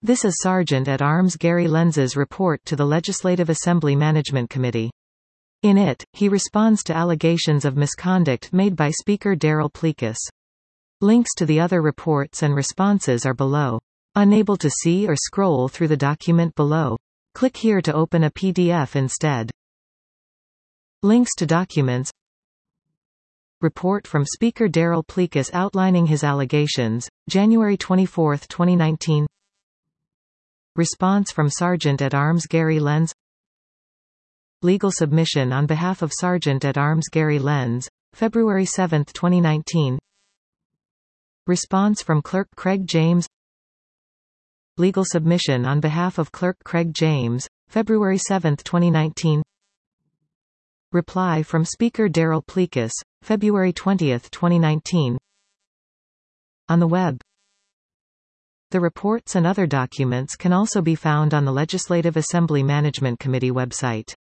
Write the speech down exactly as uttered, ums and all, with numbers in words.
This is Sergeant at Arms Gary Lenz's report to the Legislative Assembly Management Committee. In it, he responds to allegations of misconduct made by Speaker Darrell Plecas. Links to the other reports and responses are below. Unable to see or scroll through the document below? Click here to open a P D F instead. Links to documents. Report from Speaker Darrell Plecas outlining his allegations, January twenty-fourth, twenty nineteen. Response from Sergeant at Arms Gary Lenz. Legal submission on behalf of Sergeant at Arms Gary Lenz, February seventh, twenty nineteen. Response from Clerk Craig James. Legal submission on behalf of Clerk Craig James, February seventh, twenty nineteen. Reply from Speaker Darrell Plecas, February twentieth, twenty nineteen. On the web. The reports and other documents can also be found on the Legislative Assembly Management Committee website.